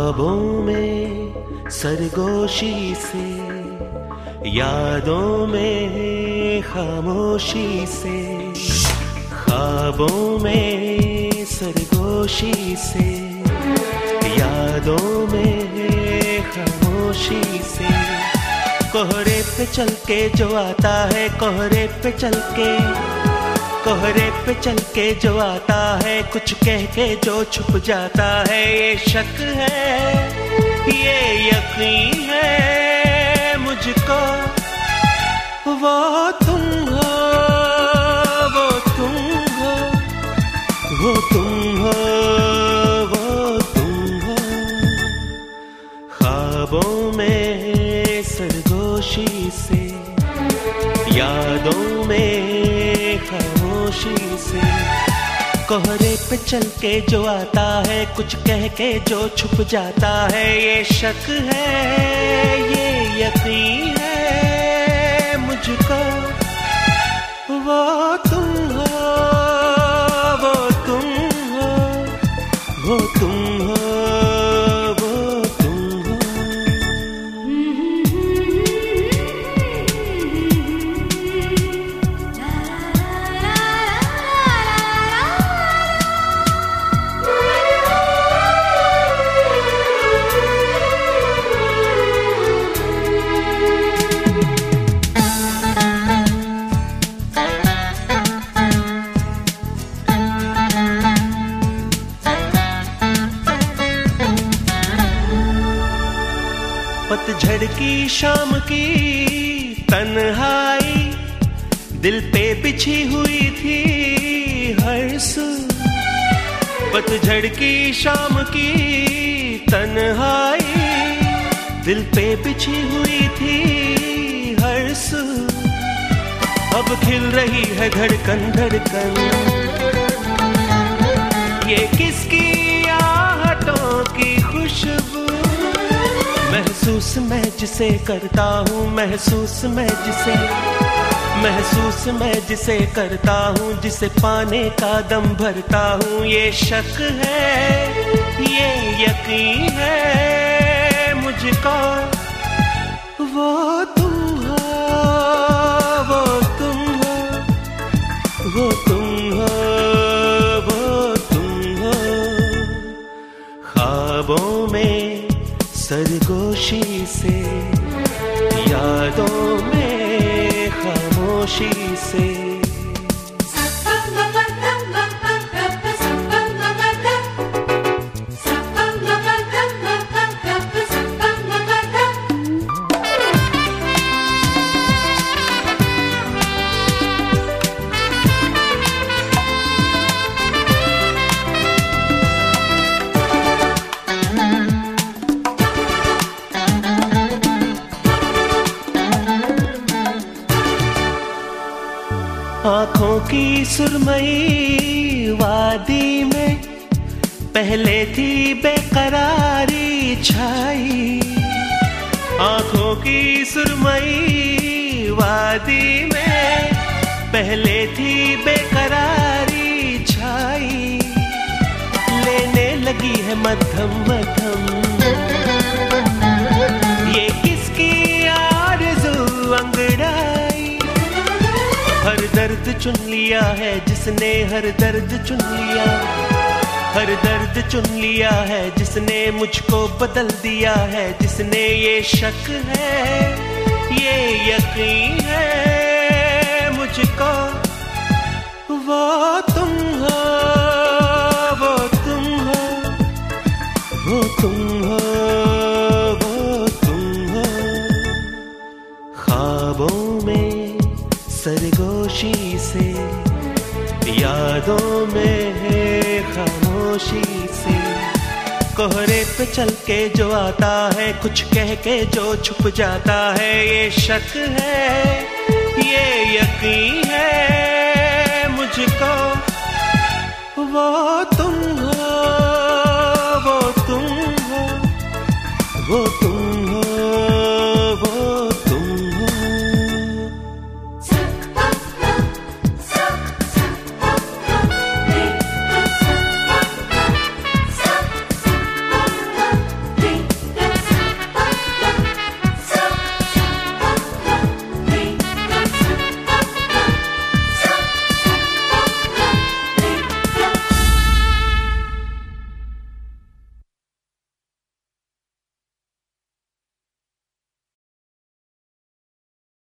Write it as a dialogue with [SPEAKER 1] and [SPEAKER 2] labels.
[SPEAKER 1] ख्वाबों में सरगोशी से, यादों में खामोशी से, ख्वाबों में सरगोशी से, यादों में खामोशी से, कोहरे पे चल के जो आता है, कोहरे पे चल के, कोहरे पे चल के जो आता है, कुछ कह के जो छुप जाता है। ये शक है, ये यकीन है मुझको, वो तुम हो, वो तुम हो, वो तुम हो, वो तुम हो। ख्वाबों में सरगोशी से, यादों में खामोशी से, कोहरे पे चल के जो आता है, कुछ कह के जो छुप जाता है। ये शक है, ये यकीन है मुझको, वो तुम हो, वो तुम हो, वो तुम हो, वो तुम हो। पतझड़ की शाम की तन्हाई, दिल पे बिछी हुई थी हर सू। पतझड़ की शाम की तन्हाई, दिल पे बिछी हुई थी हर सू। अब खिल रही है धड़कन धड़कन, ये किसकी आहटों की खुशबू। महसूस मैं जिसे करता हूँ, महसूस मैं जिसे, महसूस मैं जिसे करता हूँ, जिसे पाने का दम भरता हूँ। ये शक है, ये यकीन है मुझको, वो तुम हो, वो तुम हो, वो तुम हो, वो तुम हो। ख्वाबों में सरगोशी से, यादों में खामोशी से। आँखों की सुरमई वादी में पहले थी बेकरारी छाई। आँखों की सुरमई वादी में पहले थी बेकरारी छाई। लेने लगी है मध्यम मध्यम, ये किसकी आरज़ू अंगड़ाई। हर दर्द चुन लिया है जिसने, हर दर्द चुन लिया, हर दर्द चुन लिया है जिसने, मुझको बदल दिया है जिसने। ये शक है, ये यकीन है मुझको, वो तुम हो, वो तुम हो, वो तुम हो, वो तुम हो। ख्वाबों में सरगोशी से, यादों में खामोशी से, कोहरे पे चल के जो आता है, कुछ कह के जो छुप जाता है। ये शक है, ये यकीन है